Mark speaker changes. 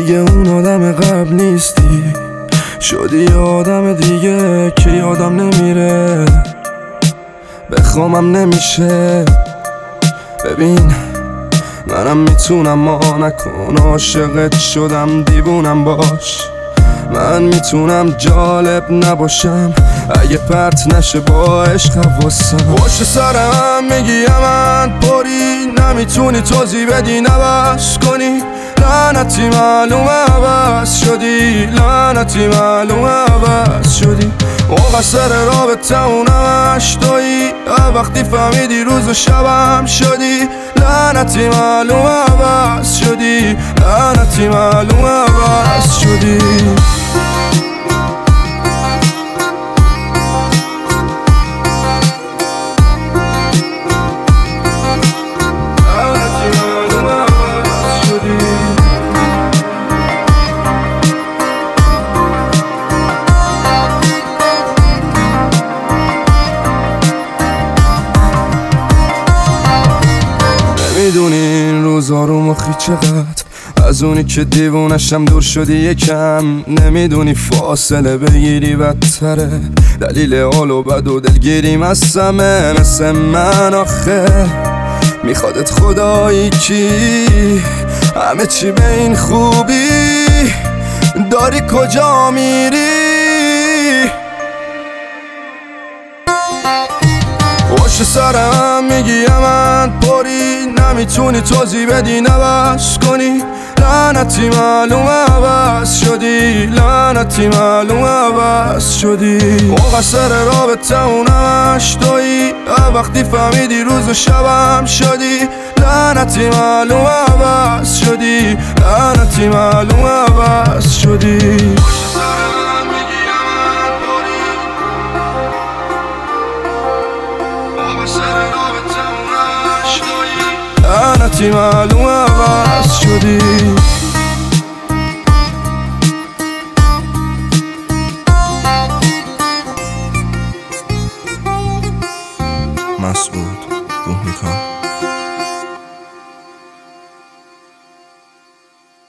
Speaker 1: دیگه اون آدم قبل نیستی، شدی یه آدم دیگه که یادم نمیره، بخوامم نمیشه. ببین منم میتونم ما نکن، عاشقت شدم دیوونم باش. من میتونم جالب نباشم اگه پرت نشه با عشق حواسم. پشت سرم میگی من پری، نمیتونی توضیح بدی نبس کنی. لعنتی معلومه عوض شدی، لعنتی معلومه عوض شدی. مقصر رابطه اونمش تویی، وقتی فهمیدی روز و شبم شدی. لعنتی معلومه عوض شدی، لعنتی معلومه عوض شدی. میدونی این روزا رو مخی چقدر، از اونی که دیوونشم دور شدی یکم. نمیدونی فاصله بگیری بدتره، دلیل حال و بد و دلگیری مسمه. مثل من آخه میخوادت خدایی کی، همه چی به این خوبی، داری کجا میری؟ پشت سرم میگی من پری، نمیتونی توضیح بدی نبس کنی. لعنتی معلومه عوض شدی، لعنتی معلومه عوض شدی. مقصر رابطه اونمش تویی، وقتی فهمیدی روز و شبم شدی. لعنتی معلومه عوض شدی، لعنتی معلومه عوض شدی. لعنتی معلومه عوض شدی. مسعود